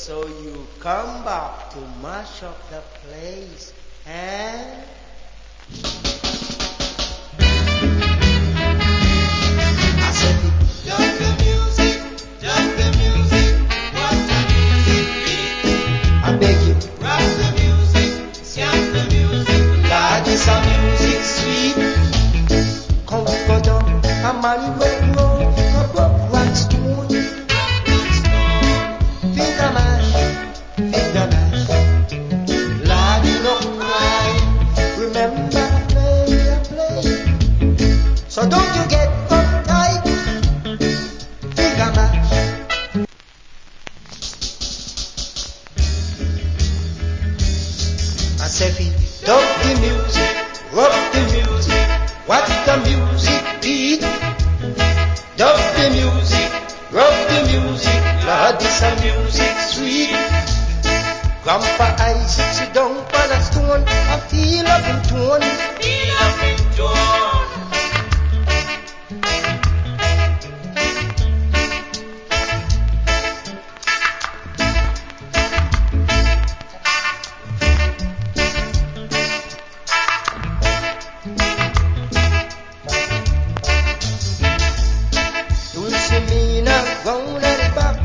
So you come back to mash up the place, eh? I said, just the music, what the music beat. I beg you, rock the music, scan the music, Lord, it's a music sweet. Come go down, a man rock, a rock stone. Finger mash, Lord, you don't cry. Remember, I play. So don't you get uptight. Finger mash. I say, dub the music, rock the music, watch the music beat. Dub the music, rock the music, Lord, this a music sweet. Grandpa Isaac, sit down.